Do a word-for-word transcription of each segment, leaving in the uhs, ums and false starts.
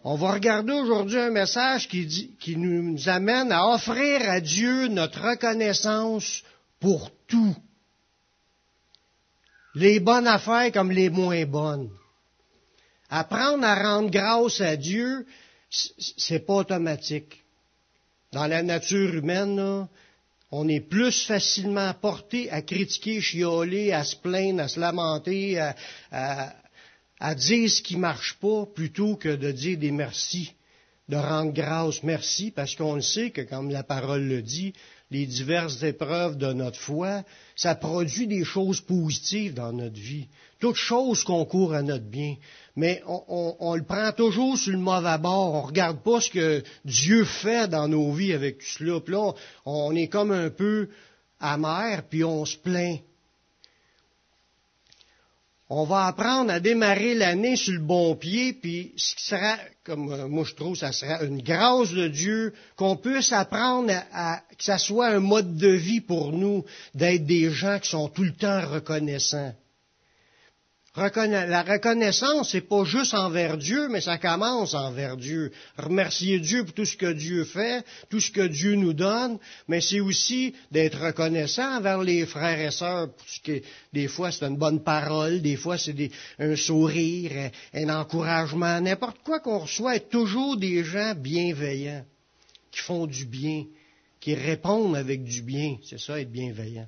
On va regarder aujourd'hui un message qui, dit, qui nous amène à offrir à Dieu notre reconnaissance pour tout. Les bonnes affaires comme les moins bonnes. Apprendre à rendre grâce à Dieu, c'est pas automatique. Dans la nature humaine, là, on est plus facilement porté à critiquer, chialer, à se plaindre, à se lamenter, à, à, à dire ce qui marche pas, plutôt que de dire des merci, de rendre grâce, merci, parce qu'on le sait que, comme la parole le dit, les diverses épreuves de notre foi, ça produit des choses positives dans notre vie. Toutes choses concourent à notre bien. Mais on, on, on le prend toujours sur le mauvais bord. On regarde pas ce que Dieu fait dans nos vies avec tout cela. Puis là, on, on est comme un peu amer, puis on se plaint. On va apprendre à démarrer l'année sur le bon pied, puis ce qui sera, comme moi je trouve, ça sera une grâce de Dieu, qu'on puisse apprendre à, à que ça soit un mode de vie pour nous, d'être des gens qui sont tout le temps reconnaissants. Reconna- la reconnaissance, c'est pas juste envers Dieu, mais ça commence envers Dieu. Remercier Dieu pour tout ce que Dieu fait, tout ce que Dieu nous donne, mais c'est aussi d'être reconnaissant envers les frères et sœurs. Parce que des fois, c'est une bonne parole, des fois, c'est des, un sourire, un, un encouragement, n'importe quoi qu'on reçoit, être toujours des gens bienveillants, qui font du bien, qui répondent avec du bien. C'est ça, être bienveillant.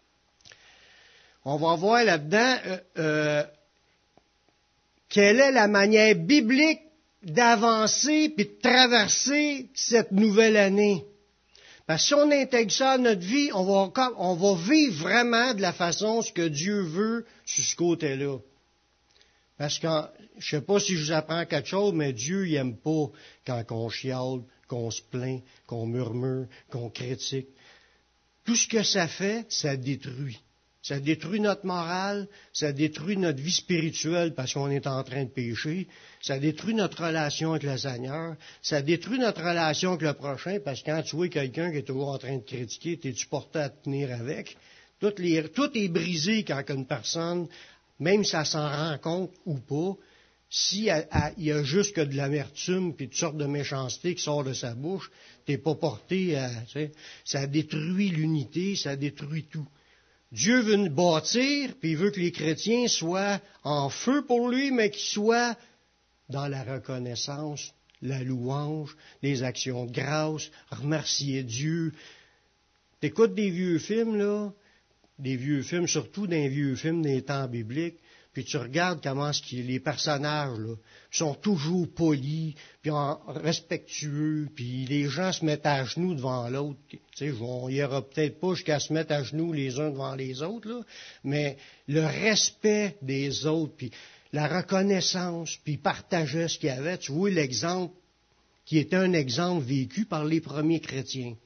On va voir là-dedans euh, euh, quelle est la manière biblique d'avancer puis de traverser cette nouvelle année. Parce que si on intègre ça à notre vie, on va, on va vivre vraiment de la façon ce que Dieu veut sur ce côté-là. Parce que je ne sais pas si je vous apprends quelque chose, mais Dieu il n'aime pas quand on chiale, qu'on se plaint, qu'on murmure, qu'on critique. Tout ce que ça fait, ça détruit. Ça détruit notre morale, ça détruit notre vie spirituelle parce qu'on est en train de pécher, ça détruit notre relation avec le Seigneur, ça détruit notre relation avec le prochain parce que quand tu vois quelqu'un qui est toujours en train de critiquer, t'es-tu porté à te tenir avec? Tout, les, tout est brisé quand une personne, même si elle s'en rend compte ou pas, s'il y a juste que de l'amertume puis toutes sortes de méchanceté qui sort de sa bouche, t'es pas porté à... Tu sais, ça détruit l'unité, ça détruit tout. Dieu veut nous bâtir, puis il veut que les chrétiens soient en feu pour lui, mais qu'ils soient dans la reconnaissance, la louange, les actions de grâce, remercier Dieu. T'écoutes des vieux films, là, des vieux films, surtout des vieux films des temps bibliques, puis tu regardes comment ce qui, les personnages là, sont toujours polis, puis en, respectueux, puis les gens se mettent à genoux devant l'autre. Tu sais, on y aura peut-être pas jusqu'à se mettre à genoux les uns devant les autres, là, mais le respect des autres, puis la reconnaissance, puis partager ce qu'il y avait. Tu vois l'exemple qui était un exemple vécu par les premiers chrétiens.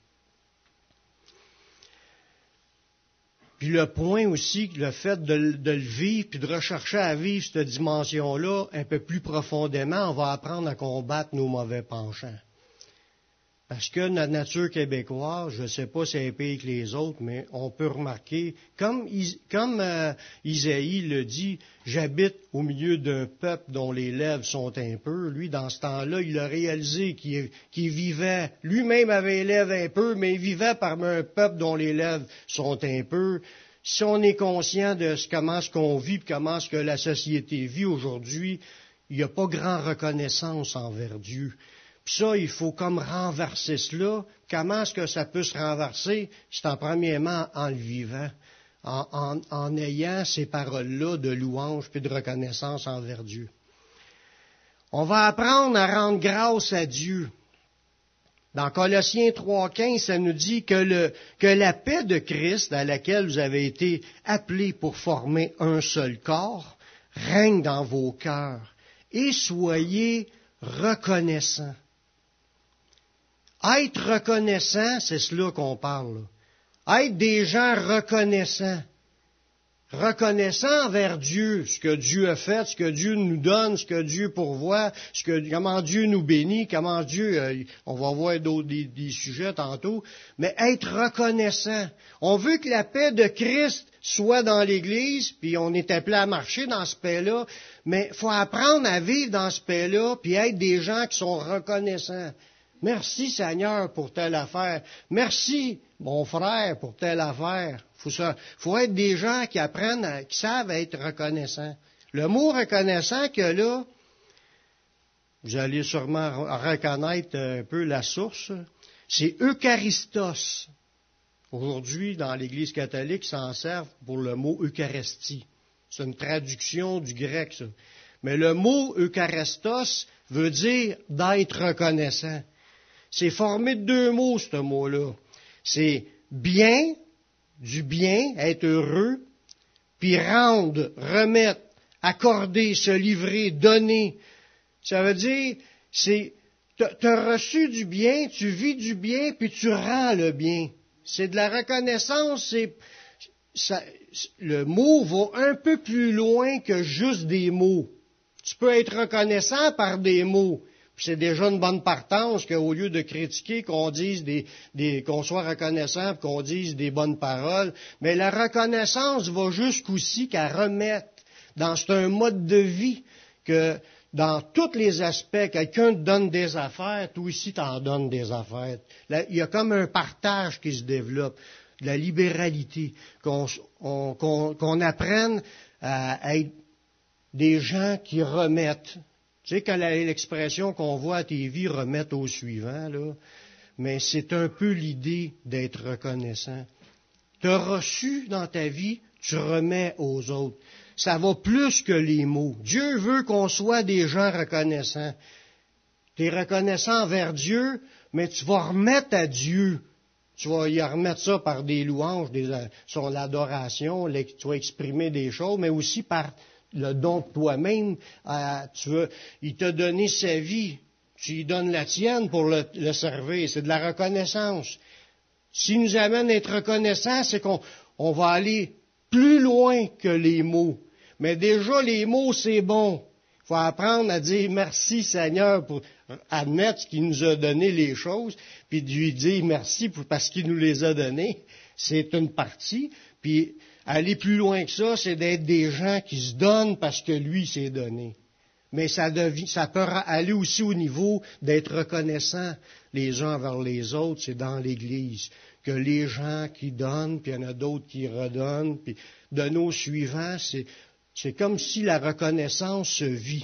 Puis le point aussi, le fait de, de le vivre, puis de rechercher à vivre cette dimension-là un peu plus profondément, on va apprendre à combattre nos mauvais penchants. Parce que notre nature québécoise, je ne sais pas si elle est pire que les autres, mais on peut remarquer, comme, comme euh, Isaïe le dit, j'habite au milieu d'un peuple dont les lèvres sont impures. Lui, dans ce temps-là, il a réalisé qu'il, qu'il vivait, lui-même avait les lèvres impures, mais il vivait parmi un peuple dont les lèvres sont impures. Si on est conscient de ce, comment ce qu'on vit, comment ce que la société vit aujourd'hui, il n'y a pas grande reconnaissance envers Dieu. Puis ça, il faut comme renverser cela. Comment est-ce que ça peut se renverser? C'est en premièrement en le vivant, en, en, en ayant ces paroles-là de louange puis de reconnaissance envers Dieu. On va apprendre à rendre grâce à Dieu. Dans Colossiens trois quinze, ça nous dit que, le, que la paix de Christ, à laquelle vous avez été appelés pour former un seul corps, règne dans vos cœurs et soyez reconnaissants. Être reconnaissant, c'est cela qu'on parle. Là. Être des gens reconnaissants. reconnaissant envers Dieu, ce que Dieu a fait, ce que Dieu nous donne, ce que Dieu pourvoit, ce que, comment Dieu nous bénit, comment Dieu, euh, on va voir d'autres des, des sujets tantôt, mais être reconnaissant. On veut que la paix de Christ soit dans l'Église, puis on est appelé à marcher dans ce paix-là, mais il faut apprendre à vivre dans ce paix-là, puis être des gens qui sont reconnaissants. Merci Seigneur pour telle affaire. Merci mon frère pour telle affaire. Faut ça, faut être des gens qui apprennent, à, qui savent être reconnaissants. Le mot reconnaissant que là, vous allez sûrement reconnaître un peu la source, c'est Eucharistos. Aujourd'hui, dans l'Église catholique, ils s'en servent pour le mot Eucharistie. C'est une traduction du grec, ça. Mais le mot Eucharistos veut dire d'être reconnaissant. C'est formé de deux mots, ce mot-là. C'est bien, du bien, être heureux, puis rendre, remettre, accorder, se livrer, donner. Ça veut dire, c'est, tu as reçu du bien, tu vis du bien, puis tu rends le bien. C'est de la reconnaissance, c'est, ça, le mot va un peu plus loin que juste des mots. Tu peux être reconnaissant par des mots. C'est déjà une bonne partance qu'au lieu de critiquer, qu'on dise des, des qu'on soit reconnaissant, qu'on dise des bonnes paroles. Mais la reconnaissance va jusqu'aussi qu'à remettre dans c'est un mode de vie que dans tous les aspects, quelqu'un te donne des affaires, toi aussi t'en donnes des affaires. Là, il y a comme un partage qui se développe, de la libéralité, qu'on, on, qu'on, qu'on apprenne à être des gens qui remettent. Tu sais, quand l'expression qu'on voit à T V, remettre au suivant, là, mais c'est un peu l'idée d'être reconnaissant. Tu as reçu dans ta vie, tu remets aux autres. Ça va plus que les mots. Dieu veut qu'on soit des gens reconnaissants. Tu es reconnaissant envers Dieu, mais tu vas remettre à Dieu. Tu vas y remettre ça par des louanges, des, sur l'adoration, tu vas exprimer des choses, mais aussi par le don de toi-même. Euh, tu veux, il t'a donné sa vie, tu lui donnes la tienne pour le, le servir. C'est de la reconnaissance. S'il nous amène à être reconnaissant, c'est qu'on on va aller plus loin que les mots. Mais déjà, les mots, c'est bon. Il faut apprendre à dire merci Seigneur pour admettre qu'il nous a donné les choses, puis de lui dire merci pour, parce qu'il nous les a données. C'est une partie. Puis aller plus loin que ça, c'est d'être des gens qui se donnent parce que lui s'est donné. Mais ça, devient, ça peut aller aussi au niveau d'être reconnaissants les uns envers les autres, c'est dans l'Église. Que les gens qui donnent, puis il y en a d'autres qui redonnent, puis de nos suivants, c'est, c'est comme si la reconnaissance se vit.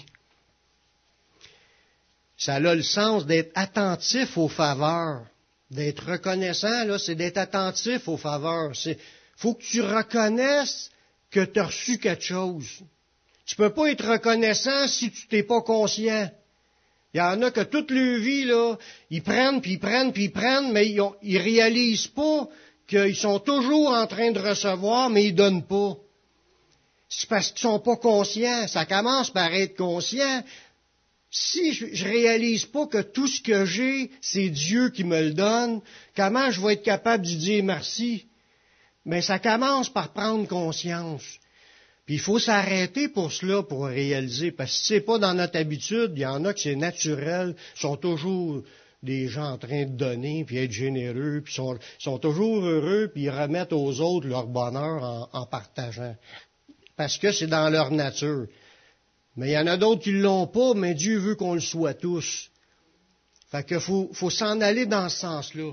Ça a le sens d'être attentif aux faveurs. D'être reconnaissant, là, c'est d'être attentif aux faveurs. C'est faut que tu reconnaisses que tu as reçu quelque chose. Tu peux pas être reconnaissant si tu t'es pas conscient. Il y en a que toute leur vie, là, ils prennent, puis ils prennent, puis ils prennent, mais ils, ont, ils réalisent pas qu'ils sont toujours en train de recevoir, mais ils donnent pas. C'est parce qu'ils sont pas conscients. Ça commence par être conscient. Si je, je réalise pas que tout ce que j'ai, c'est Dieu qui me le donne, comment je vais être capable de dire merci? Mais ça commence par prendre conscience. Puis il faut s'arrêter pour cela, pour réaliser, parce que si c'est pas dans notre habitude, il y en a que c'est naturel, sont toujours des gens en train de donner, puis être généreux, puis sont, sont toujours heureux, puis ils remettent aux autres leur bonheur en, en partageant. Parce que c'est dans leur nature. Mais il y en a d'autres qui ne l'ont pas, mais Dieu veut qu'on le soit tous. Fait que faut, faut s'en aller dans ce sens-là.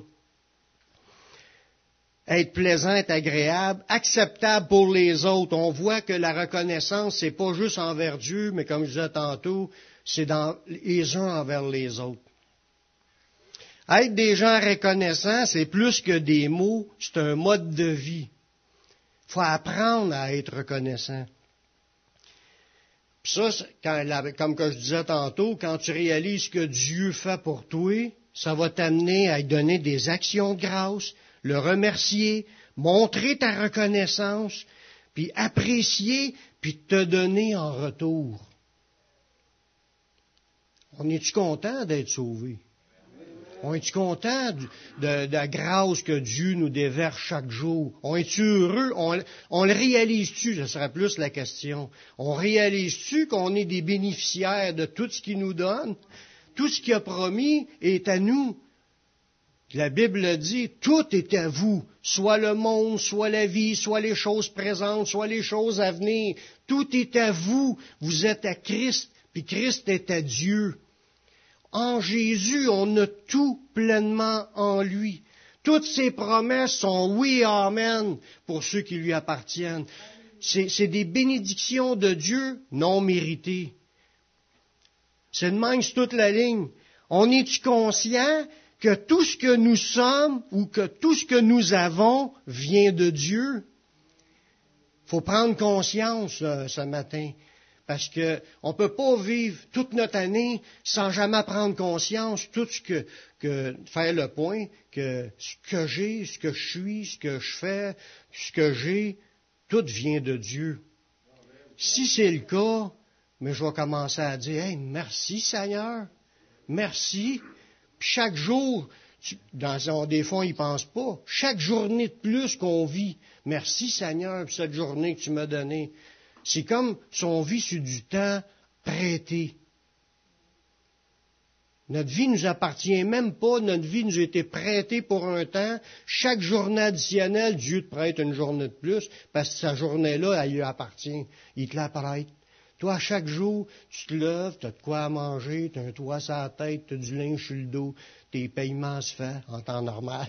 Être plaisant, être agréable, acceptable pour les autres. On voit que la reconnaissance, c'est pas juste envers Dieu, mais comme je disais tantôt, c'est dans les uns envers les autres. Être des gens reconnaissants, c'est plus que des mots, c'est un mode de vie. Il faut apprendre à être reconnaissant. Puis ça, quand, comme que je disais tantôt, quand tu réalises ce que Dieu fait pour toi, ça va t'amener à lui donner des actions de grâce, le remercier, montrer ta reconnaissance, puis apprécier, puis te donner en retour. On est-tu content d'être sauvé? On est-tu content de, de, de la grâce que Dieu nous déverse chaque jour? On est-tu heureux? On, on le réalise-tu? Ce serait plus la question. On réalise-tu qu'on est des bénéficiaires de tout ce qu'il nous donne? Tout ce qu'il a promis est à nous. La Bible dit, tout est à vous, soit le monde, soit la vie, soit les choses présentes, soit les choses à venir. Tout est à vous. Vous êtes à Christ, puis Christ est à Dieu. En Jésus, on a tout pleinement en lui. Toutes ses promesses sont oui et amen pour ceux qui lui appartiennent. C'est, c'est des bénédictions de Dieu non méritées. C'est de même sur toute la ligne. On est-tu conscient que tout ce que nous sommes ou que tout ce que nous avons vient de Dieu? Il faut prendre conscience euh, ce matin. Parce que on peut pas vivre toute notre année sans jamais prendre conscience, tout ce que, que faire le point, que ce que j'ai, ce que je suis, ce que je fais, ce que j'ai, tout vient de Dieu. Si c'est le cas, mais je vais commencer à dire, hey, merci Seigneur, merci. Puis chaque jour, tu, dans des fois, ils pensent pas. Chaque journée de plus qu'on vit, merci Seigneur pour cette journée que tu m'as donnée. C'est comme si on vit sur du temps prêté. Notre vie ne nous appartient même pas, notre vie nous a été prêtée pour un temps. Chaque journée additionnelle, Dieu te prête une journée de plus, parce que sa journée-là, elle lui appartient. Il te la prête. Toi, chaque jour, tu te lèves, tu as de quoi à manger, tu as un toit sur la tête, tu as du linge sur le dos, tes paiements se font en temps normal.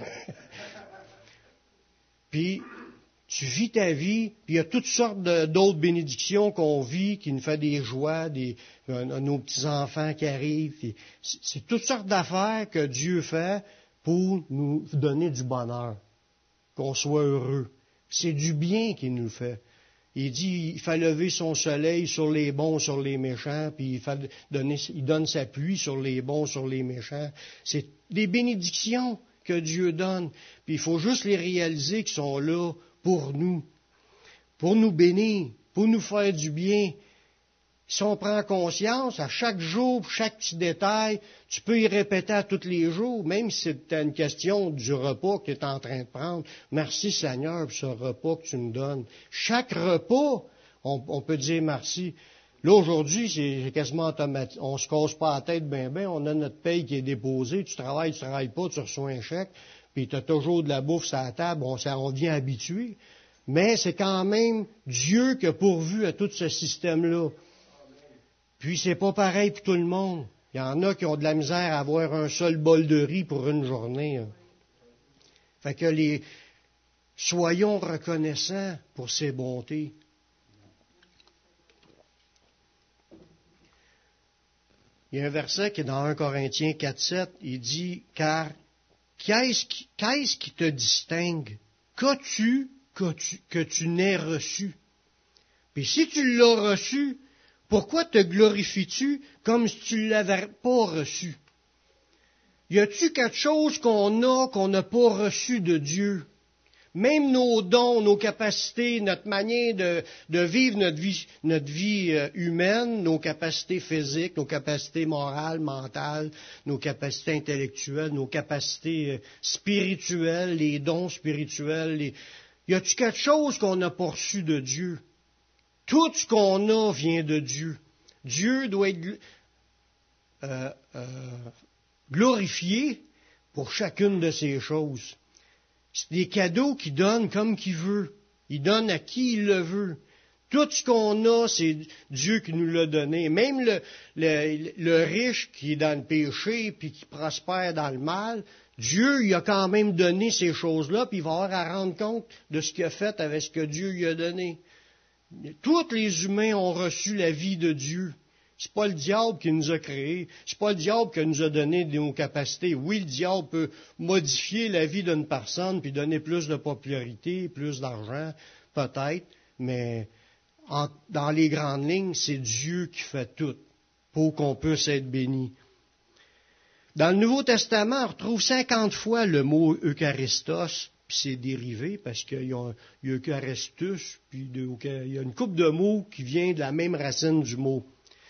Puis, tu vis ta vie, puis il y a toutes sortes de, d'autres bénédictions qu'on vit, qui nous fait des joies, des, euh, nos petits-enfants qui arrivent. Puis c'est, c'est toutes sortes d'affaires que Dieu fait pour nous donner du bonheur, qu'on soit heureux. C'est du bien qu'il nous fait. Il dit, il fait lever son soleil sur les bons, sur les méchants, puis il, fait donner, il donne sa pluie sur les bons, sur les méchants. C'est des bénédictions que Dieu donne. Puis il faut juste les réaliser qu'ils sont là pour nous, pour nous bénir, pour nous faire du bien. Si on prend conscience, à chaque jour, chaque petit détail, tu peux y répéter à tous les jours, même si c'est une question du repas que tu es en train de prendre. Merci Seigneur pour ce repas que tu me donnes. Chaque repas, on, on peut dire merci. Là, aujourd'hui, c'est quasiment automatique. On se casse pas la tête ben ben, on a notre paye qui est déposée, tu travailles, tu travailles pas, tu reçois un chèque, puis tu as toujours de la bouffe sur la table, on, ça, on devient habitué. Mais c'est quand même Dieu qui a pourvu à tout ce système-là. Puis c'est pas pareil pour tout le monde. Il y en a qui ont de la misère à avoir un seul bol de riz pour une journée. Hein. Fait que les soyons reconnaissants pour ses bontés. Il y a un verset qui est dans un Corinthiens quatre sept, il dit, car qu'est-ce qui, qu'est-ce qui te distingue? Qu'as-tu que tu, que tu n'aies reçu? Puis si tu l'as reçu, pourquoi te glorifies-tu comme si tu ne l'avais pas reçu? Y a-tu quelque chose qu'on a qu'on n'a pas reçu de Dieu? Même nos dons, nos capacités, notre manière de, de vivre notre vie, notre vie euh, humaine, nos capacités physiques, nos capacités morales, mentales, nos capacités intellectuelles, nos capacités euh, spirituelles, les dons spirituels. Les... Y a-tu quelque chose qu'on n'a pas reçu de Dieu? Tout ce qu'on a vient de Dieu. Dieu doit être euh, euh, glorifié pour chacune de ces choses. C'est des cadeaux qu'il donne comme qu'il veut. Il donne à qui il le veut. Tout ce qu'on a, c'est Dieu qui nous l'a donné. Même le, le, le riche qui est dans le péché puis qui prospère dans le mal, Dieu il a quand même donné ces choses-là, puis il va avoir à rendre compte de ce qu'il a fait avec ce que Dieu lui a donné. Tous les humains ont reçu la vie de Dieu. C'est pas le diable qui nous a créés. C'est pas le diable qui nous a donné nos capacités. Oui, le diable peut modifier la vie d'une personne puis donner plus de popularité, plus d'argent, peut-être, mais en, dans les grandes lignes, c'est Dieu qui fait tout pour qu'on puisse être béni. Dans le Nouveau Testament, on retrouve cinquante fois le mot Eucharistos, puis c'est dérivé parce qu'il y a, il y a Eucharistus, puis de, il y a une couple de mots qui vient de la même racine du mot.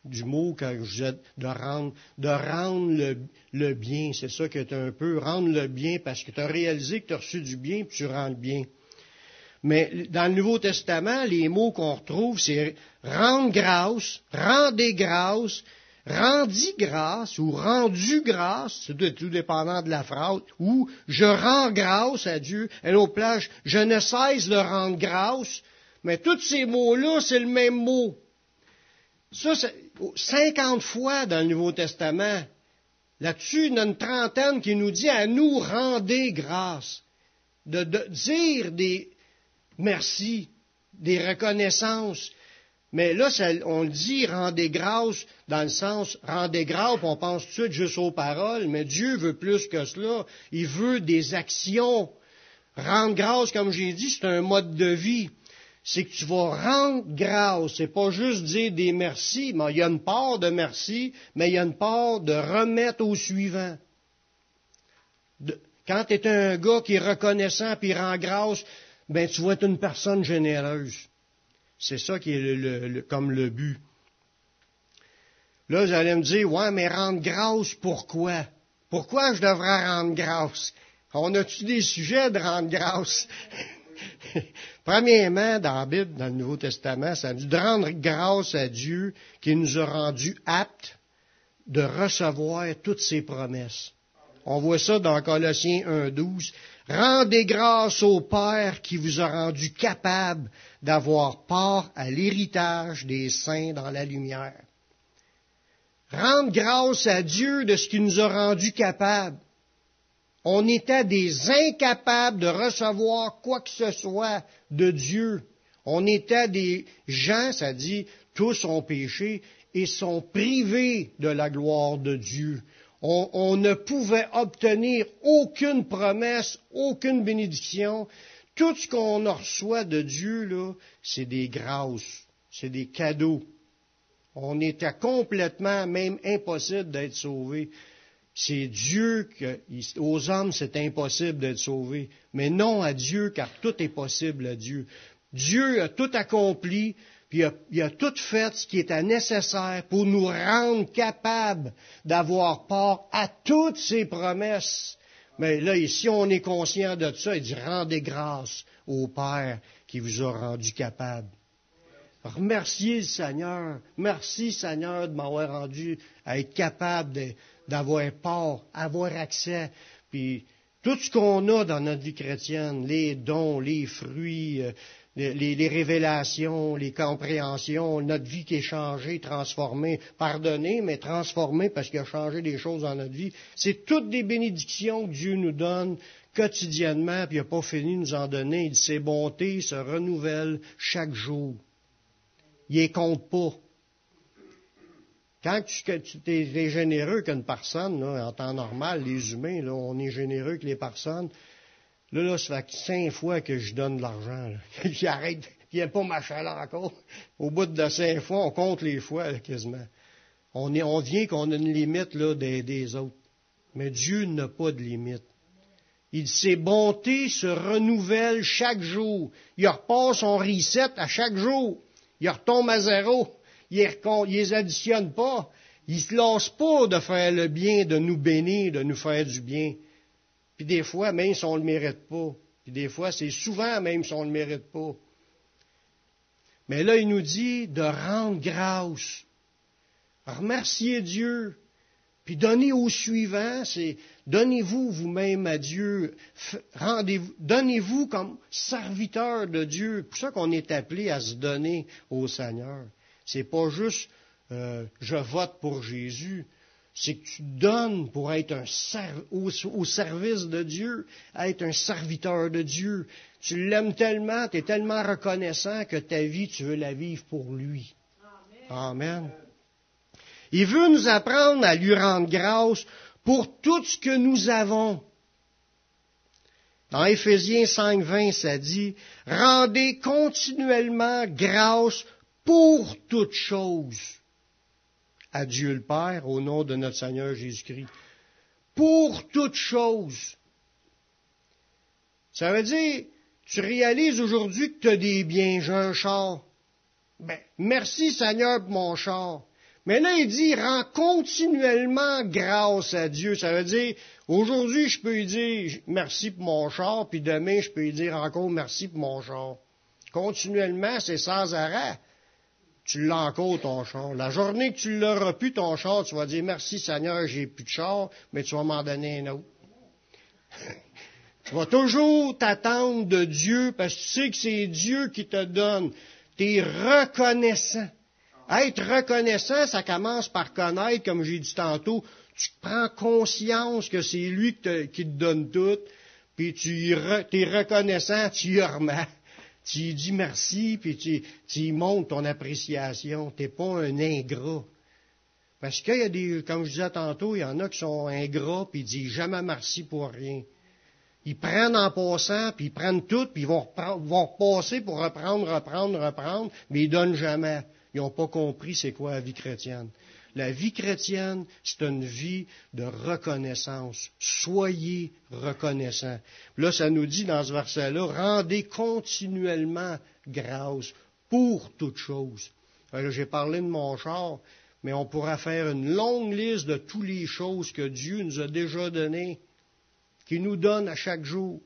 du mot que je disais, de rendre, de rendre le, le bien. C'est ça qui est un peu, rendre le bien, parce que tu as réalisé que tu as reçu du bien, puis tu rends le bien. Mais dans le Nouveau Testament, les mots qu'on retrouve, c'est rendre grâce, rendez grâce, rendis grâce ou rendu grâce, c'est tout dépendant de la phrase, ou je rends grâce à Dieu. À l'autre place, je ne cesse de rendre grâce. Mais tous ces mots-là, c'est le même mot. Ça, c'est cinquante fois dans le Nouveau Testament. Là-dessus, il y en a une trentaine qui nous dit à nous rendez grâce. De, de dire des merci, des reconnaissances. Mais là, ça, on le dit, rendez grâce, dans le sens, rendez grâce, on pense tout de suite juste aux paroles, mais Dieu veut plus que cela. Il veut des actions. Rendre grâce, comme j'ai dit, c'est un mode de vie. C'est que tu vas rendre grâce. C'est pas juste dire des merci, mais il y a une part de merci, mais il y a une part de remettre au suivant. De, quand tu es un gars qui est reconnaissant puis rend grâce, ben tu vas être une personne généreuse. C'est ça qui est le, le, le, comme le but. Là, vous allez me dire, ouais, mais rendre grâce, pourquoi? Pourquoi je devrais rendre grâce? On a-tu des sujets de rendre grâce? Premièrement, dans la Bible, dans le Nouveau Testament, ça dit de rendre grâce à Dieu qui nous a rendus aptes de recevoir toutes ses promesses. On voit ça dans Colossiens un douze. Rendez grâce au Père qui vous a rendu capable d'avoir part à l'héritage des saints dans la lumière. Rendre grâce à Dieu de ce qu'il nous a rendus capables. On était des incapables de recevoir quoi que ce soit de Dieu. On était des gens, ça dit, tous ont péché et sont privés de la gloire de Dieu. On, on ne pouvait obtenir aucune promesse, aucune bénédiction. Tout ce qu'on reçoit de Dieu, là, c'est des grâces, c'est des cadeaux. On était complètement, même impossible d'être sauvé. C'est Dieu que, aux hommes, c'est impossible d'être sauvé. Mais non à Dieu, car tout est possible à Dieu. Dieu a tout accompli, puis il a, il a tout fait ce qui était nécessaire pour nous rendre capables d'avoir part à toutes ses promesses. Mais là, ici, on est conscient de ça. Il dit, rendez grâce au Père qui vous a rendu capable. Remerciez le Seigneur. Merci, Seigneur, de m'avoir rendu à être capable de, d'avoir part, avoir accès. Puis tout ce qu'on a dans notre vie chrétienne, les dons, les fruits, les, les, les révélations, les compréhensions, notre vie qui est changée, transformée, pardonnée, mais transformée parce qu'il a changé des choses dans notre vie. C'est toutes des bénédictions que Dieu nous donne quotidiennement, puis il n'a pas fini de nous en donner. Il dit, ses bontés se renouvellent chaque jour. Il ne compte pas. Quand tu, tu es généreux qu'une personne, là, en temps normal, les humains, là, on est généreux que les personnes. Là, là, ça fait cinq fois que je donne de l'argent. Puis arrête, il n'y a pas ma chaleur encore. Au bout de cinq fois, on compte les fois, là, quasiment. On, est, on vient qu'on a une limite là, des, des autres. Mais Dieu n'a pas de limite. Il dit, ses bontés se renouvellent chaque jour. Il repart son reset à chaque jour. Il retombe à zéro. Il ne les additionne pas. Il ne se lasse pas de faire le bien, de nous bénir, de nous faire du bien. Puis des fois, même si on ne le mérite pas. Puis des fois, c'est souvent même si on ne le mérite pas. Mais là, il nous dit de rendre grâce. Remerciez Dieu. Puis donnez au suivant, c'est donnez-vous vous-même à Dieu. Rendez-vous, donnez-vous comme serviteur de Dieu. C'est pour ça qu'on est appelé à se donner au Seigneur. C'est pas juste euh, je vote pour Jésus. C'est que tu donnes pour être un serv- au, au service de Dieu, être un serviteur de Dieu. Tu l'aimes tellement, tu es tellement reconnaissant que ta vie, tu veux la vivre pour lui. Amen. Amen. Il veut nous apprendre à lui rendre grâce pour tout ce que nous avons. Dans Éphésiens cinq vingt, ça dit, « Rendez continuellement grâce pour toutes choses à Dieu le Père, au nom de notre Seigneur Jésus-Christ. » Pour toutes choses. Ça veut dire, tu réalises aujourd'hui que tu as des biens, j'ai un char. Ben, merci Seigneur pour mon char. Mais là, il dit, rends continuellement grâce à Dieu. Ça veut dire, aujourd'hui, je peux lui dire merci pour mon char, puis demain, je peux lui dire encore merci pour mon char. Continuellement, c'est sans arrêt. Tu l'as encore, ton char. La journée que tu l'auras plus, ton char, tu vas dire merci Seigneur, j'ai plus de char, mais tu vas m'en donner un autre. Tu vas toujours t'attendre de Dieu, parce que tu sais que c'est Dieu qui te donne. Tu es reconnaissant. Être reconnaissant, ça commence par connaître, comme j'ai dit tantôt, tu prends conscience que c'est lui qui te, qui te donne tout, puis tu es reconnaissant, tu y remets. Tu lui dis merci, puis tu, tu y montres ton appréciation. Tu n'es pas un ingrat. Parce qu'il y a des, comme je disais tantôt, il y en a qui sont ingrats, puis ils disent jamais merci pour rien. Ils prennent en passant, puis ils prennent tout, puis ils vont, reprendre, vont repasser pour reprendre, reprendre, reprendre, mais ils donnent jamais. Ils n'ont pas compris c'est quoi la vie chrétienne. La vie chrétienne, c'est une vie de reconnaissance. Soyez reconnaissants. Là, ça nous dit dans ce verset-là, rendez continuellement grâce pour toutes choses. Alors, j'ai parlé de mon char, mais on pourra faire une longue liste de toutes les choses que Dieu nous a déjà données, qu'il nous donne à chaque jour.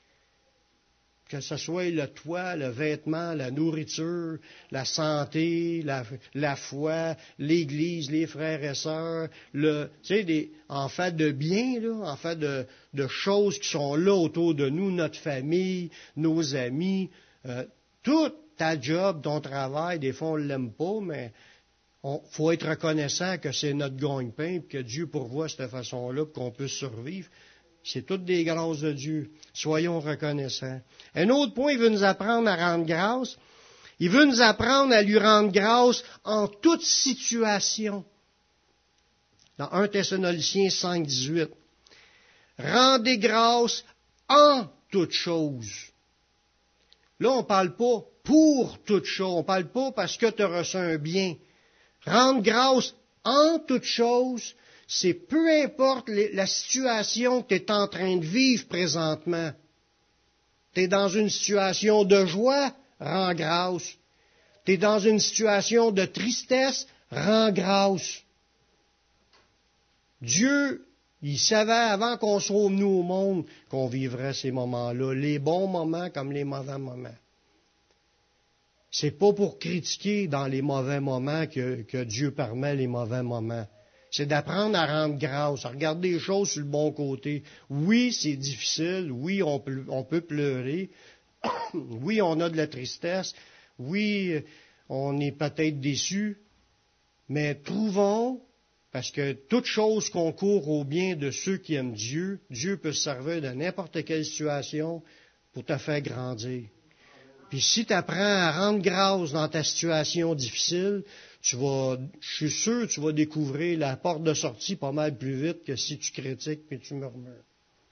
Que ce soit le toit, le vêtement, la nourriture, la santé, la, la foi, l'Église, les frères et sœurs, le, tu sais, des, en fait de biens, là, en fait de, de choses qui sont là autour de nous, notre famille, nos amis, euh, tout ta job, ton travail, des fois on ne l'aime pas, mais il faut être reconnaissant que c'est notre gagne-pain et que Dieu pourvoit de cette façon-là pour qu'on puisse survivre. C'est toutes des grâces de Dieu. Soyons reconnaissants. Un autre point, il veut nous apprendre à rendre grâce. Il veut nous apprendre à lui rendre grâce en toute situation. Dans premier Thessaloniciens cinq, dix-huit. Rendez grâce en toutes choses. Là, on ne parle pas pour toutes choses. On ne parle pas parce que tu as reçu un bien. Rendre grâce en toutes choses, c'est peu importe la situation que tu es en train de vivre présentement. Tu es dans une situation de joie, rends grâce. Tu es dans une situation de tristesse, rends grâce. Dieu, il savait avant qu'on soit venu au monde qu'on vivrait ces moments-là, les bons moments comme les mauvais moments. C'est pas pour critiquer dans les mauvais moments que, que Dieu permet les mauvais moments. C'est d'apprendre à rendre grâce, à regarder les choses sur le bon côté. Oui, c'est difficile. Oui, on peut, on peut pleurer. Oui, on a de la tristesse. Oui, on est peut-être déçu. Mais trouvons, parce que toute chose concourt au bien de ceux qui aiment Dieu, Dieu peut se servir de n'importe quelle situation pour te faire grandir. Puis si tu apprends à rendre grâce dans ta situation difficile, tu vas, je suis sûr, tu vas découvrir la porte de sortie pas mal plus vite que si tu critiques et tu murmures.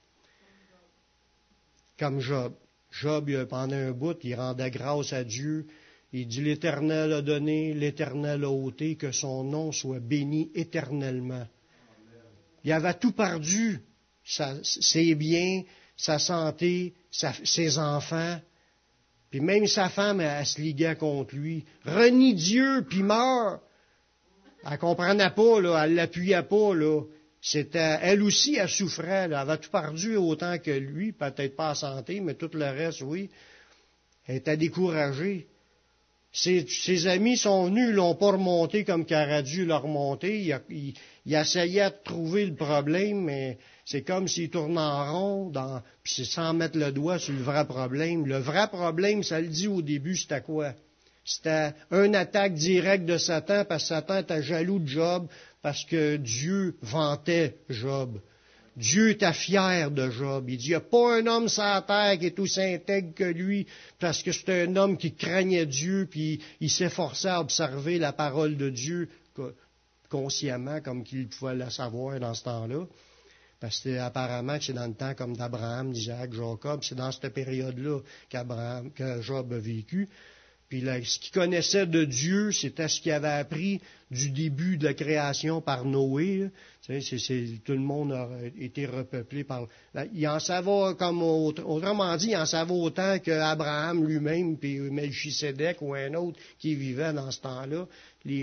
Comme Job. Job, pendant un bout, il rendait grâce à Dieu. Il dit, l'Éternel a donné, l'Éternel a ôté, que son nom soit béni éternellement. Il avait tout perdu, sa, ses biens, sa santé, sa, ses enfants. Puis même sa femme, elle, elle se liguait contre lui. Renie Dieu, puis meurt. Elle ne comprenait pas, là, elle ne l'appuyait pas. Là. C'était, elle aussi, elle souffrait. Là. Elle avait tout perdu autant que lui, peut-être pas en santé, mais tout le reste, oui. Elle était découragée. Ses, ses amis sont venus, ils l'ont pas remonté comme qu'il aurait dû le remonter. Il, il, il essayait de trouver le problème, mais c'est comme s'il tournait en rond, dans, puis c'est sans mettre le doigt sur le vrai problème. Le vrai problème, ça le dit au début, c'était quoi? C'était une attaque directe de Satan, parce que Satan était jaloux de Job, parce que Dieu vantait Job. Dieu était fier de Job. Il dit, il n'y a pas un homme sur la terre qui est aussi intègre que lui, parce que c'est un homme qui craignait Dieu, puis il s'efforçait à observer la parole de Dieu consciemment, comme qu'il pouvait la savoir dans ce temps-là. Parce que apparemment, c'est dans le temps comme d'Abraham, d'Isaac, Jacob, c'est dans cette période-là qu'Abraham, que Job a vécu. Puis là, ce qu'il connaissait de Dieu, c'était ce qu'il avait appris du début de la création par Noé. Tu sais, c'est, c'est, tout le monde a été repeuplé par... Il en savait, comme autrement dit, il en savait autant qu'Abraham lui-même, puis Melchisédek ou un autre qui vivait dans ce temps-là. Les,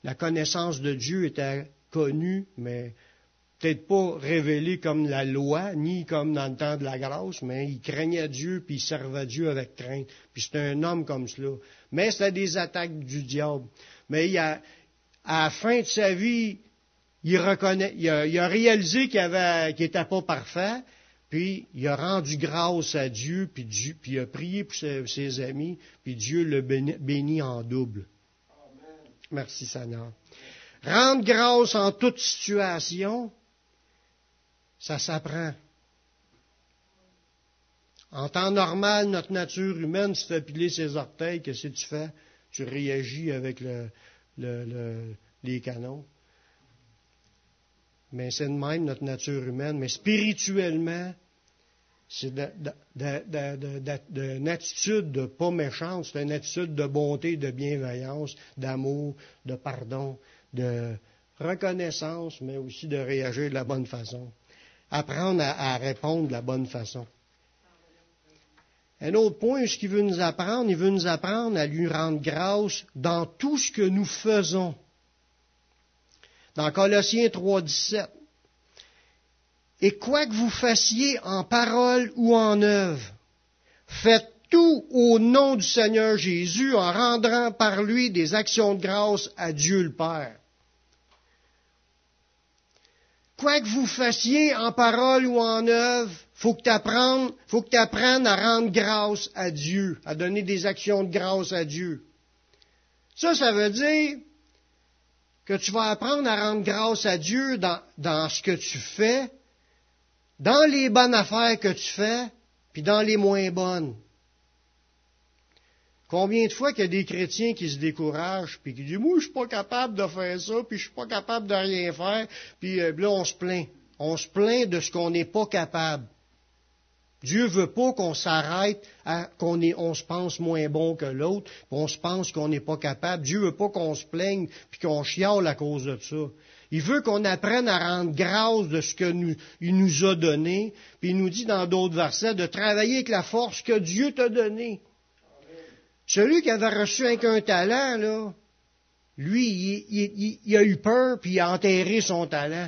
la connaissance de Dieu était connue, mais peut-être pas révélée comme la loi, ni comme dans le temps de la grâce, mais il craignait Dieu, puis il servait Dieu avec crainte. Puis c'était un homme comme cela. Mais c'était des attaques du diable. Mais il a, à la fin de sa vie, il, reconnaît, il, a, il a réalisé qu'il n'était pas parfait, puis il a rendu grâce à Dieu, puis, Dieu, puis il a prié pour ses, ses amis, puis Dieu le béni, béni en double. Amen. Merci Seigneur. Rendre grâce en toute situation, ça s'apprend. En temps normal, notre nature humaine se fait piler ses orteils. Qu'est-ce que tu fais? Tu réagis avec le, le, le, les canons. Mais c'est de même notre nature humaine. Mais spirituellement, c'est de, de, de, de, de, de, une attitude de pas méchante, c'est une attitude de bonté, de bienveillance, d'amour, de pardon, de reconnaissance, mais aussi de réagir de la bonne façon. Apprendre à, à répondre de la bonne façon. Un autre point, ce qu'il veut nous apprendre, il veut nous apprendre à lui rendre grâce dans tout ce que nous faisons. Dans Colossiens trois, dix-sept. Et quoi que vous fassiez en parole ou en œuvre, faites tout au nom du Seigneur Jésus en rendant par lui des actions de grâce à Dieu le Père. Quoi que vous fassiez en parole ou en œuvre, faut que tu apprennes, faut que tu apprennes à rendre grâce à Dieu, à donner des actions de grâce à Dieu. Ça, ça veut dire que tu vas apprendre à rendre grâce à Dieu dans, dans ce que tu fais, dans les bonnes affaires que tu fais, puis dans les moins bonnes. Combien de fois qu'il y a des chrétiens qui se découragent, puis qui disent « Moi, je suis pas capable de faire ça, puis je suis pas capable de rien faire. » Puis euh, là, on se plaint. On se plaint de ce qu'on n'est pas capable. Dieu veut pas qu'on s'arrête à qu'on est, on se pense moins bon que l'autre, puis on se pense qu'on n'est pas capable. Dieu veut pas qu'on se plaigne, puis qu'on chiale à cause de ça. Il veut qu'on apprenne à rendre grâce de ce qu'il nous a donné, puis il nous dit dans d'autres versets de travailler avec la force que Dieu t'a donnée. Celui qui avait reçu un, qu'un talent, là, lui, il, il, il a eu peur, puis il a enterré son talent.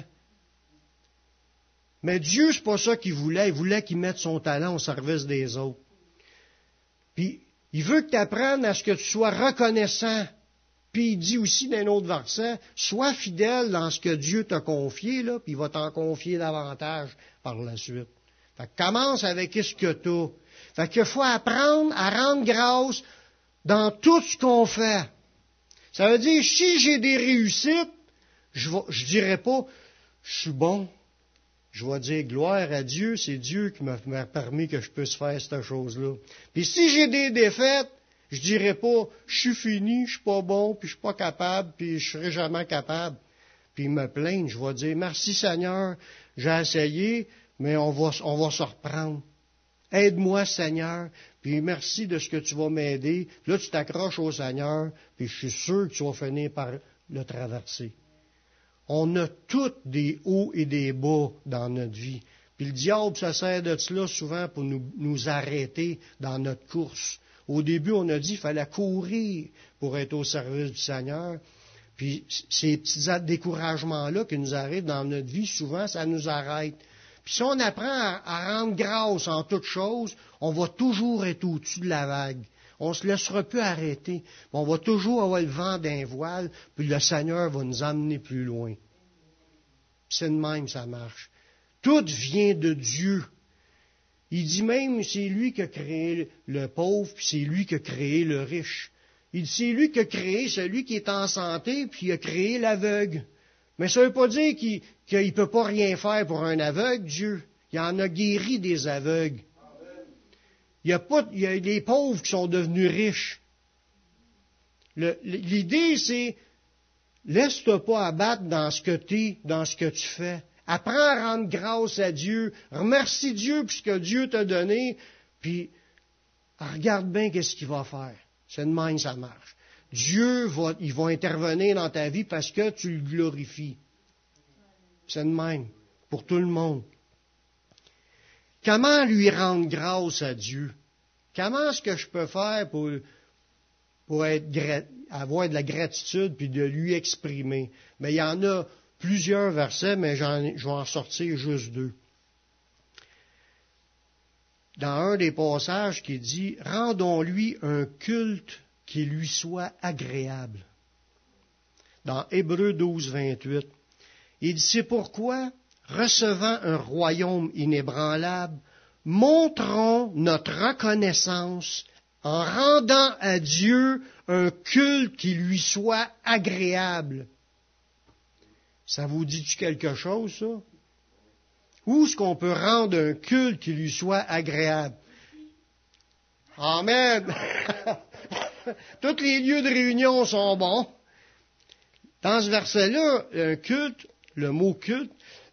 Mais Dieu, c'est pas ça qu'il voulait. Il voulait qu'il mette son talent au service des autres. Puis, il veut que tu apprennes à ce que tu sois reconnaissant. Puis, il dit aussi dans un autre verset, sois fidèle dans ce que Dieu t'a confié, là, puis il va t'en confier davantage par la suite. Fait que commence avec ce que tu as. Fait qu'il faut apprendre à rendre grâce dans tout ce qu'on fait. Ça veut dire, si j'ai des réussites, je ne dirai pas, je suis bon. Je vais dire gloire à Dieu, c'est Dieu qui m'a permis que je puisse faire cette chose-là. Puis si j'ai des défaites, je dirai pas, je suis fini, je suis pas bon, puis je suis pas capable, puis je serai jamais capable. Puis me plaindre, je vais dire, merci Seigneur, j'ai essayé, mais on va, on va se reprendre. Aide-moi, Seigneur, puis merci de ce que tu vas m'aider. Là, tu t'accroches au Seigneur, puis je suis sûr que tu vas finir par le traverser. On a tous des hauts et des bas dans notre vie. Puis le diable se sert de cela souvent pour nous, nous arrêter dans notre course. Au début, on a dit qu'il fallait courir pour être au service du Seigneur. Puis ces petits découragements-là qui nous arrivent dans notre vie, souvent, ça nous arrête. Puis si on apprend à, à rendre grâce en toutes choses, on va toujours être au-dessus de la vague. On ne se laissera plus arrêter. On va toujours avoir le vent d'un voile, puis le Seigneur va nous emmener plus loin. C'est de même, ça marche. Tout vient de Dieu. Il dit même, c'est lui qui a créé le pauvre, puis c'est lui qui a créé le riche. Il dit, c'est lui qui a créé celui qui est en santé, puis il a créé l'aveugle. Mais ça ne veut pas dire qu'il ne peut pas rien faire pour un aveugle, Dieu. Il en a guéri des aveugles. Il y a pas, il y a des pauvres qui sont devenus riches. Le, l'idée, c'est, laisse-toi pas abattre dans ce que tu es, dans ce que tu fais. Apprends à rendre grâce à Dieu. Remercie Dieu pour ce que Dieu t'a donné. Puis, regarde bien qu'est-ce qu'il va faire. C'est de même, ça marche. Dieu va, il va intervenir dans ta vie parce que tu le glorifies. C'est de même, pour tout le monde. Comment lui rendre grâce à Dieu? Comment est-ce que je peux faire pour pour être, avoir de la gratitude puis de lui exprimer. Mais il y en a plusieurs versets, mais j'en, je vais en sortir juste deux. Dans un des passages qui dit « Rendons-lui un culte qui lui soit agréable ». Dans Hébreux douze, vingt-huit, il dit « C'est pourquoi, recevant un royaume inébranlable, montrons notre reconnaissance en rendant à Dieu un culte qui lui soit agréable. » Ça vous dit-tu quelque chose, ça? Où est-ce qu'on peut rendre un culte qui lui soit agréable? Amen! Tous les lieux de réunion sont bons. Dans ce verset-là, un culte, le mot culte,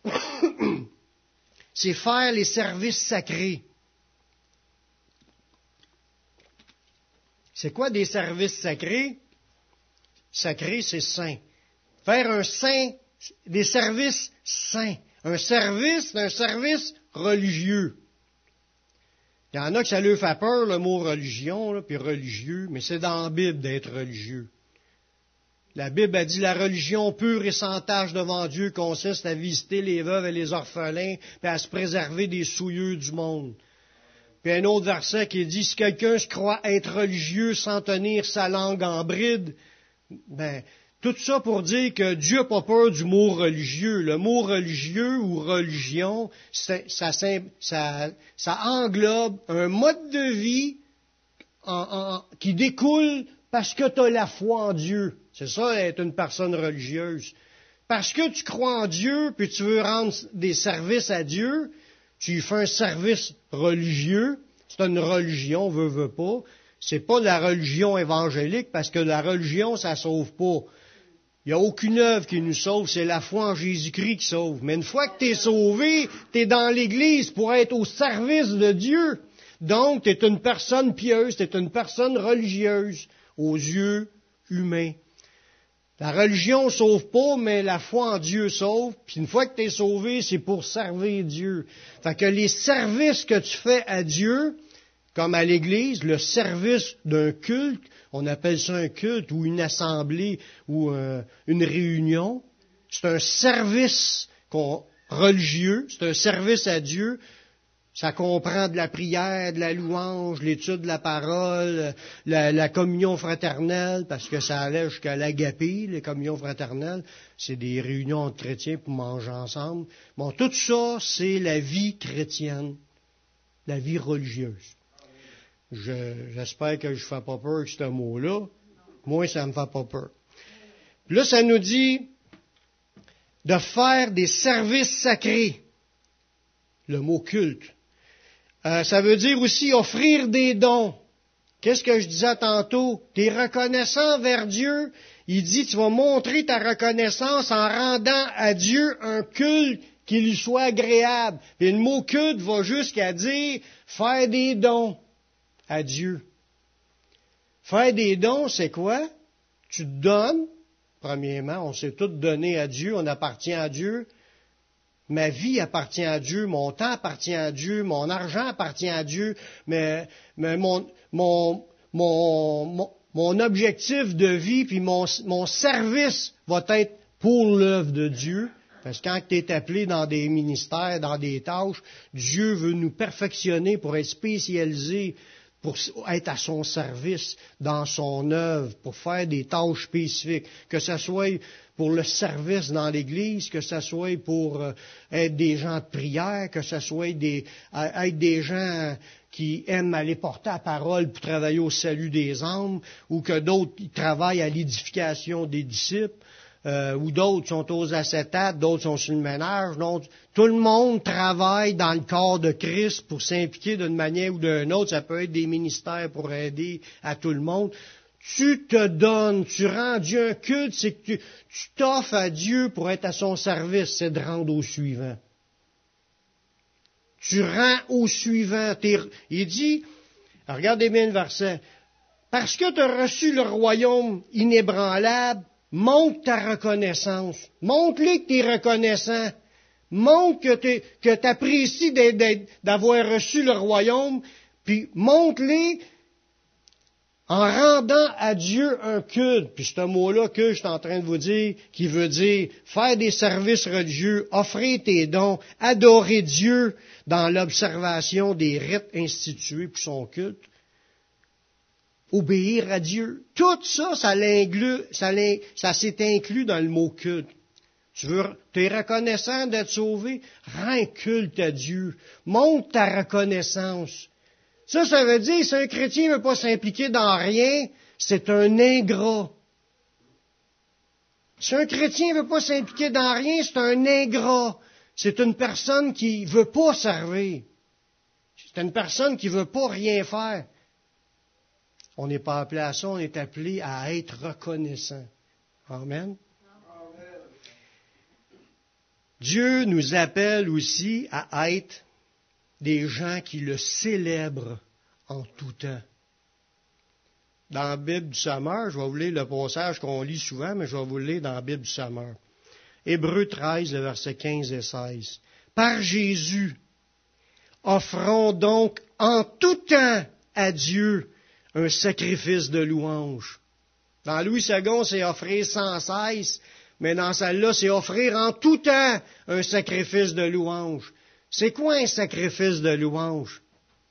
c'est faire les services sacrés. C'est quoi des services sacrés? Sacré, c'est saint. Faire un saint, des services saints. Un service, c'est un service religieux. Il y en a que ça leur fait peur, le mot religion, là, puis religieux, mais c'est dans la Bible d'être religieux. La Bible a dit la religion pure et sans tache devant Dieu consiste à visiter les veuves et les orphelins, puis à se préserver des souillures du monde. Puis un autre verset qui dit, si quelqu'un se croit être religieux sans tenir sa langue en bride, ben, tout ça pour dire que Dieu n'a pas peur du mot religieux. Le mot religieux ou religion, ça, ça, ça, ça englobe un mode de vie en, en, qui découle parce que tu as la foi en Dieu. C'est ça, être une personne religieuse. Parce que tu crois en Dieu, puis tu veux rendre des services à Dieu, tu lui fais un service religieux. C'est une religion, veut, veut pas. C'est pas de la religion évangélique, parce que la religion, ça sauve pas. Il n'y a aucune œuvre qui nous sauve, c'est la foi en Jésus-Christ qui sauve. Mais une fois que tu es sauvé, tu es dans l'Église pour être au service de Dieu. Donc, tu es une personne pieuse, tu es une personne religieuse aux yeux humains. La religion ne sauve pas, mais la foi en Dieu sauve. Puis une fois que tu es sauvé, c'est pour servir Dieu. Fait que les services que tu fais à Dieu, comme à l'Église, le service d'un culte, on appelle ça un culte ou une assemblée ou euh, une réunion. C'est un service qu'on, religieux, c'est un service à Dieu. Ça comprend de la prière, de la louange, l'étude de la parole, la, la communion fraternelle, parce que ça allait jusqu'à l'agapé, les communions fraternelles. C'est des réunions entre chrétiens pour manger ensemble. Bon, tout ça, c'est la vie chrétienne, la vie religieuse. Je, j'espère que je ne fais pas peur avec ce mot-là. Moi, ça ne me fait pas peur. Là, ça nous dit de faire des services sacrés. Le mot culte. Euh, ça veut dire aussi offrir des dons. Qu'est-ce que je disais tantôt? Tu es reconnaissant vers Dieu. Il dit, tu vas montrer ta reconnaissance en rendant à Dieu un culte qui lui soit agréable. Et le mot culte va jusqu'à dire faire des dons à Dieu. Faire des dons, c'est quoi? Tu te donnes, premièrement, on s'est tous donné à Dieu, on appartient à Dieu. Ma vie appartient à Dieu, mon temps appartient à Dieu, mon argent appartient à Dieu, mais, mais mon, mon, mon, mon, mon objectif de vie puis mon, mon service va être pour l'œuvre de Dieu. Parce que quand tu es appelé dans des ministères, dans des tâches, Dieu veut nous perfectionner pour être spécialisé, pour être à son service, dans son œuvre, pour faire des tâches spécifiques, que ce soit pour le service dans l'Église, que ce soit pour euh, être des gens de prière, que ce soit des, euh, être des gens qui aiment aller porter la parole pour travailler au salut des âmes, ou que d'autres qui travaillent à l'édification des disciples, euh, ou d'autres sont aux acétates, d'autres sont sur le ménage. Donc, tout le monde travaille dans le corps de Christ pour s'impliquer d'une manière ou d'une autre. Ça peut être des ministères pour aider à tout le monde. Tu te donnes, tu rends Dieu un culte, c'est que tu, tu t'offres à Dieu pour être à son service, c'est de rendre au suivant. Tu rends au suivant. T'es, il dit, regardez bien le verset, parce que tu as reçu le royaume inébranlable, montre ta reconnaissance. Montre-lui que tu es reconnaissant. Montre que tu apprécies d'avoir reçu le royaume, puis montre-lui En rendant à Dieu un culte, puis ce mot-là que je suis en train de vous dire, qui veut dire faire des services religieux, offrir tes dons, adorer Dieu dans l'observation des rites institués pour son culte, obéir à Dieu. Tout ça, ça, ça, ça s'est inclus dans le mot culte. Tu veux, tu es reconnaissant d'être sauvé? Rends culte à Dieu. Montre ta reconnaissance. Ça, ça veut dire, si un chrétien ne veut pas s'impliquer dans rien, c'est un ingrat. Si un chrétien ne veut pas s'impliquer dans rien, c'est un ingrat. C'est une personne qui ne veut pas servir. C'est une personne qui ne veut pas rien faire. On n'est pas appelé à ça, on est appelé à être reconnaissant. Amen. Dieu nous appelle aussi à être des gens qui le célèbrent en tout temps. Dans la Bible du Sommeur, je vais vous lire le passage qu'on lit souvent, mais je vais vous le lire dans la Bible du Sommeur. Hébreux treize, le verset quinze et seize. Par Jésus, offrons donc en tout temps à Dieu un sacrifice de louange. Dans Louis second, c'est offrir sans cesse, mais dans celle-là, c'est offrir en tout temps un sacrifice de louange. C'est quoi un sacrifice de louange?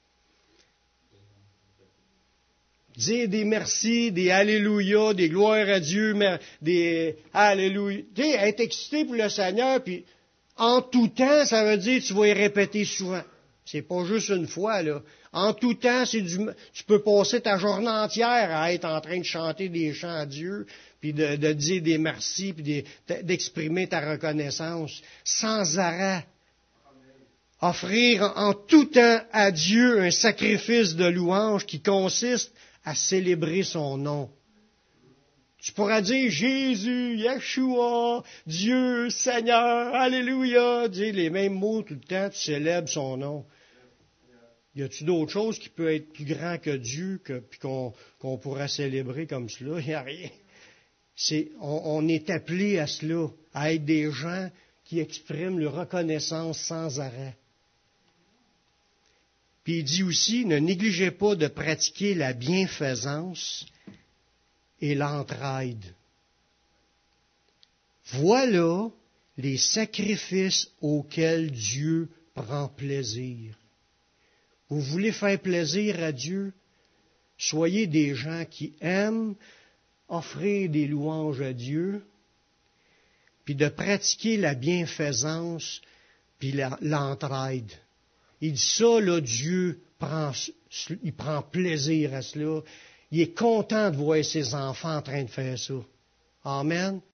Dire des merci, des alléluia, des gloires à Dieu, des alléluia. Tu sais, être excité pour le Seigneur, puis en tout temps, ça veut dire que tu vas y répéter souvent. C'est pas juste une fois, là. En tout temps, c'est du, tu peux passer ta journée entière à être en train de chanter des chants à Dieu, puis de, de dire des merci, puis de, d'exprimer ta reconnaissance sans arrêt. Offrir en tout temps à Dieu un sacrifice de louange qui consiste à célébrer son nom. Tu pourras dire Jésus, Yeshua, Dieu, Seigneur, Alléluia, dire les mêmes mots tout le temps, tu célèbres son nom. Y a-t-il d'autres choses qui peuvent être plus grand que Dieu, que, puis qu'on, qu'on pourra célébrer comme cela? Il n'y a rien. C'est, on, on est appelé à cela, à être des gens qui expriment leur reconnaissance sans arrêt. Puis il dit aussi, ne négligez pas de pratiquer la bienfaisance et l'entraide. Voilà les sacrifices auxquels Dieu prend plaisir. Vous voulez faire plaisir à Dieu? Soyez des gens qui aiment offrir des louanges à Dieu, puis de pratiquer la bienfaisance, puis l'entraide. Il dit ça, là, Dieu prend, il prend plaisir à cela. Il est content de voir ses enfants en train de faire ça. Amen.